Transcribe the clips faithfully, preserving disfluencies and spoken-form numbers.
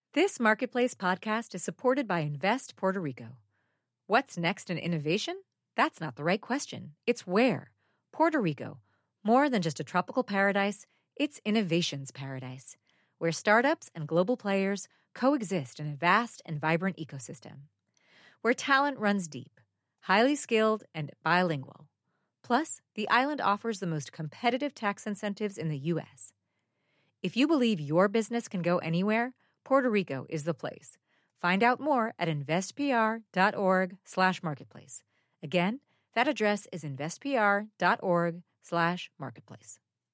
This Marketplace podcast is supported by Invest Puerto Rico. What's next in innovation? That's not the right question. It's where. Puerto Rico. More than just a tropical paradise, it's innovation's paradise, where startups and global players coexist in a vast and vibrant ecosystem. Where talent runs deep, highly skilled, and bilingual. Plus, the island offers the most competitive tax incentives in the U S. If you believe your business can go anywhere, Puerto Rico is the place. Find out more at investpr.org slash marketplace. Again, that address is investpr.org slash marketplace.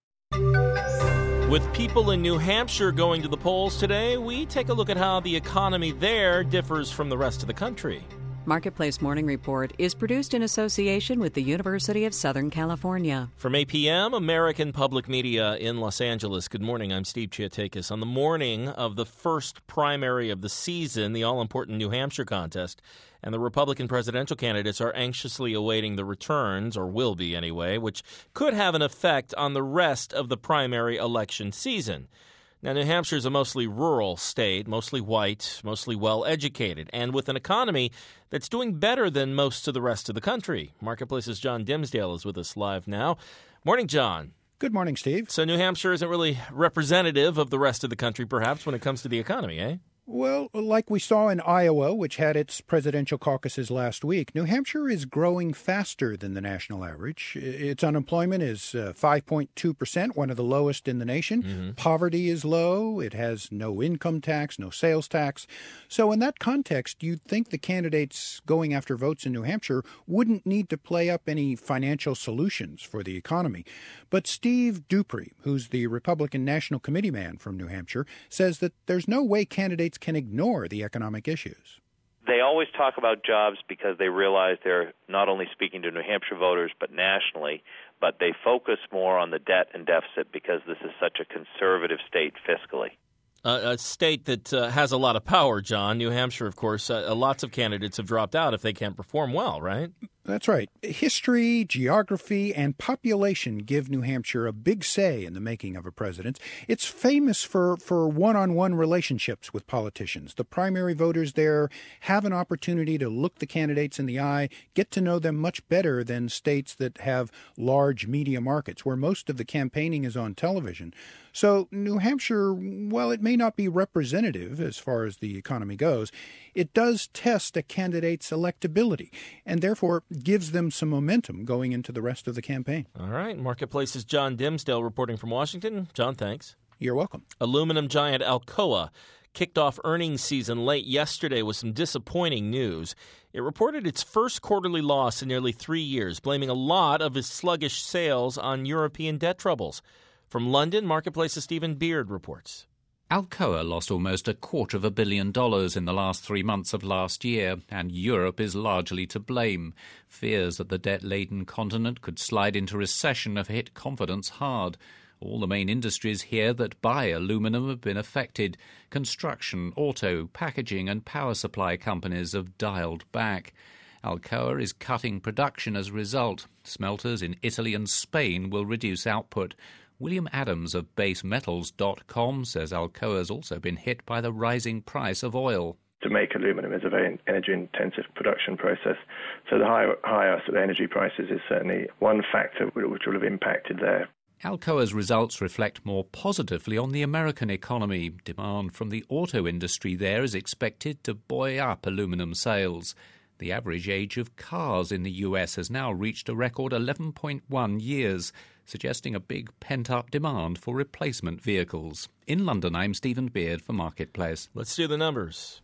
With people in New Hampshire going to the polls today, we take a look at how the economy there differs from the rest of the country. Marketplace Morning Report is produced in association with the University of Southern California. From A P M, American Public Media in Los Angeles. Good morning. I'm Steve Chiatakis. On the morning of the first primary of the season, the all-important New Hampshire contest, and the Republican presidential candidates are anxiously awaiting the returns, or will be anyway, which could have an effect on the rest of the primary election season. Now, New Hampshire is a mostly rural state, mostly white, mostly well-educated, and with an economy that's doing better than most of the rest of the country. Marketplace's John Dimsdale is with us live now. Morning, John. Good morning, Steve. So New Hampshire isn't really representative of the rest of the country, perhaps, when it comes to the economy, eh? Well, like we saw in Iowa, which had its presidential caucuses last week, New Hampshire is growing faster than the national average. Its unemployment is uh, five point two percent, one of the lowest in the nation. Mm-hmm. Poverty is low. It has no income tax, no sales tax. So in that context, you'd think the candidates going after votes in New Hampshire wouldn't need to play up any financial solutions for the economy. But Steve Dupree, who's the Republican National Committee man from New Hampshire, says that there's no way candidates can ignore the economic issues. They always talk about jobs because they realize they're not only speaking to New Hampshire voters, but nationally, but they focus more on the debt and deficit because this is such a conservative state fiscally. Uh, a state that uh, has a lot of power, John. New Hampshire, of course, uh, lots of candidates have dropped out if they can't perform well, right? That's right. History, geography, and population give New Hampshire a big say in the making of a president. It's famous for, for one-on-one relationships with politicians. The primary voters there have an opportunity to look the candidates in the eye, get to know them much better than states that have large media markets, where most of the campaigning is on television. So New Hampshire, while it may not be representative as far as the economy goes, it does test a candidate's electability, and therefore gives them some momentum going into the rest of the campaign. All right. Marketplace's John Dimsdale reporting from Washington. John, thanks. You're welcome. Aluminum giant Alcoa kicked off earnings season late yesterday with some disappointing news. It reported its first quarterly loss in nearly three years, blaming a lot of its sluggish sales on European debt troubles. From London, Marketplace's Stephen Beard reports. Alcoa lost almost a quarter of a billion dollars in the last three months of last year, and Europe is largely to blame. Fears that the debt-laden continent could slide into recession have hit confidence hard. All the main industries here that buy aluminum have been affected. Construction, auto, packaging and power supply companies have dialed back. Alcoa is cutting production as a result. Smelters in Italy and Spain will reduce output. William Adams of base metals dot com says Alcoa has also been hit by the rising price of oil. To make aluminum is a very energy-intensive production process, so the high, higher sort of energy prices is certainly one factor which will have impacted there. Alcoa's results reflect more positively on the American economy. Demand from the auto industry there is expected to buoy up aluminum sales. The average age of cars in the U S has now reached a record eleven point one years, suggesting a big pent-up demand for replacement vehicles. In London, I'm Stephen Beard for Marketplace. Let's do the numbers.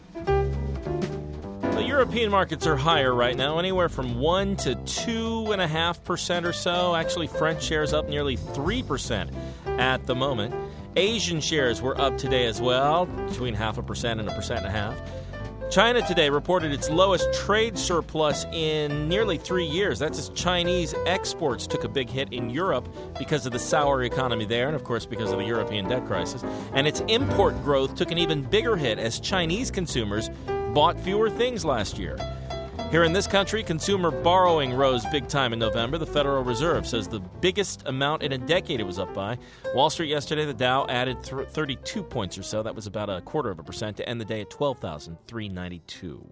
The European markets are higher right now, anywhere from one to two point five percent or so. Actually, French shares up nearly three percent at the moment. Asian shares were up today as well, between half a percent and a percent and a half. China today reported its lowest trade surplus in nearly three years. That's as Chinese exports took a big hit in Europe because of the sour economy there and, of course, because of the European debt crisis. And its import growth took an even bigger hit as Chinese consumers bought fewer things last year. Here in this country, consumer borrowing rose big time in November. The Federal Reserve says the biggest amount in a decade it was up by. Wall Street yesterday, the Dow added th- thirty-two points or so. That was about a quarter of a percent to end the day at twelve thousand three hundred ninety-two.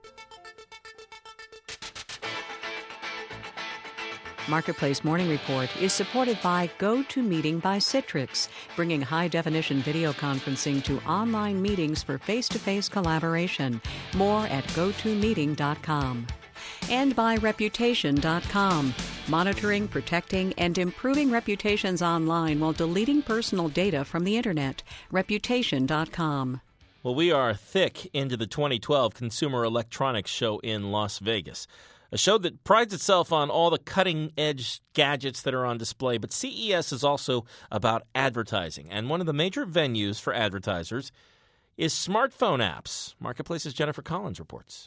Marketplace Morning Report is supported by GoToMeeting by Citrix, bringing high-definition video conferencing to online meetings for face-to-face collaboration. More at go to meeting dot com. And by Reputation dot com, monitoring, protecting, and improving reputations online while deleting personal data from the Internet. Reputation dot com. Well, we are thick into the twenty twelve Consumer Electronics Show in Las Vegas. A show that prides itself on all the cutting-edge gadgets that are on display, but C E S is also about advertising. And one of the major venues for advertisers is smartphone apps. Marketplace's Jennifer Collins reports.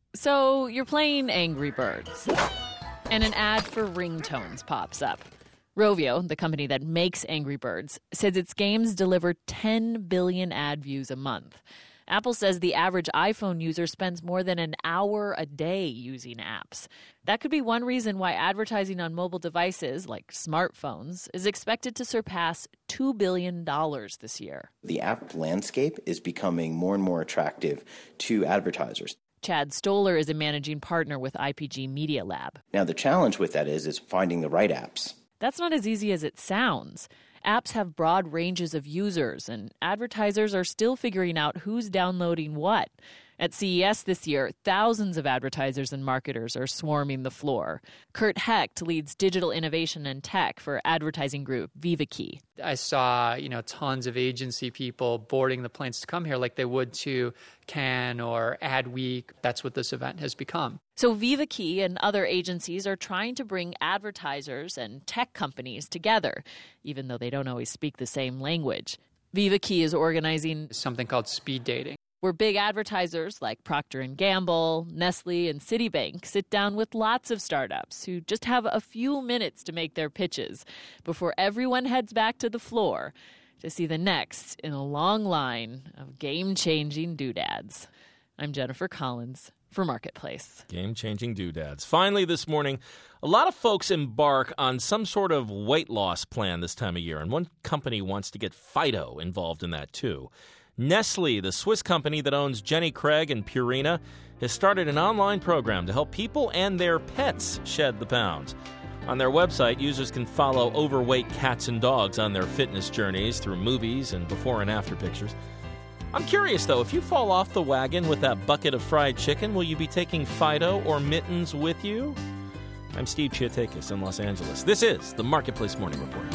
So you're playing Angry Birds, and an ad for ringtones pops up. Rovio, the company that makes Angry Birds, says its games deliver ten billion ad views a month. Apple says the average iPhone user spends more than an hour a day using apps. That could be one reason why advertising on mobile devices, like smartphones, is expected to surpass two billion dollars this year. The app landscape is becoming more and more attractive to advertisers. Chad Stoller is a managing partner with I P G Media Lab. Now, the challenge with that is, is finding the right apps. That's not as easy as it sounds. Apps have broad ranges of users, and advertisers are still figuring out who's downloading what. At C E S this year, thousands of advertisers and marketers are swarming the floor. Kurt Hecht leads digital innovation and tech for advertising group VivaKey. I saw, you know, tons of agency people boarding the planes to come here like they would to Cannes or Adweek. That's what this event has become. So VivaKey and other agencies are trying to bring advertisers and tech companies together, even though they don't always speak the same language. VivaKey is organizing something called speed dating, where big advertisers like Procter and Gamble, Nestle, and Citibank sit down with lots of startups who just have a few minutes to make their pitches before everyone heads back to the floor to see the next in a long line of game-changing doodads. I'm Jennifer Collins for Marketplace. Game-changing doodads. Finally this morning, a lot of folks embark on some sort of weight loss plan this time of year, and one company wants to get Fido involved in that too. Nestle, the Swiss company that owns Jenny Craig and Purina, has started an online program to help people and their pets shed the pounds. On their website, users can follow overweight cats and dogs on their fitness journeys through movies and before and after pictures. I'm curious, though, if you fall off the wagon with that bucket of fried chicken, will you be taking Fido or Mittens with you? I'm Steve Chiatakis in Los Angeles. This is the Marketplace Morning Report.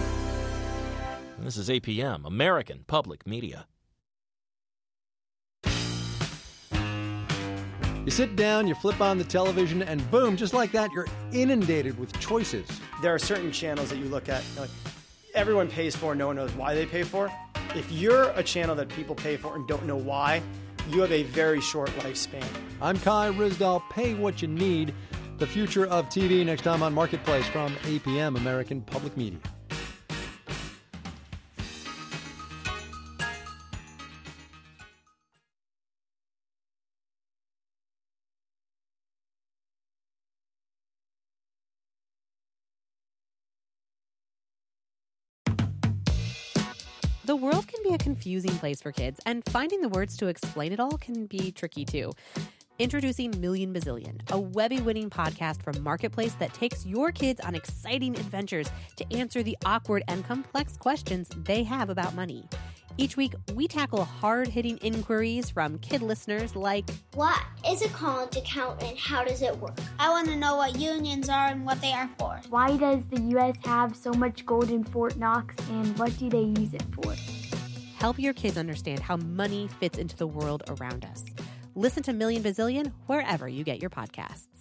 And this is A P M, American Public Media. You sit down, you flip on the television, and boom, just like that, you're inundated with choices. There are certain channels that you look at, like, everyone pays for, no one knows why they pay for. If you're a channel that people pay for and don't know why, you have a very short lifespan. I'm Kai Ryssdal. Pay what you need. The future of T V next time on Marketplace from A P M, American Public Media. The world can be a confusing place for kids, and finding the words to explain it all can be tricky too. Introducing Million Bazillion, a Webby-winning podcast from Marketplace that takes your kids on exciting adventures to answer the awkward and complex questions they have about money. Each week, we tackle hard-hitting inquiries from kid listeners like, what is a college account and how does it work? I want to know what unions are and what they are for. Why does the U S have so much gold in Fort Knox, and what do they use it for? Help your kids understand how money fits into the world around us. Listen to Million Bazillion wherever you get your podcasts.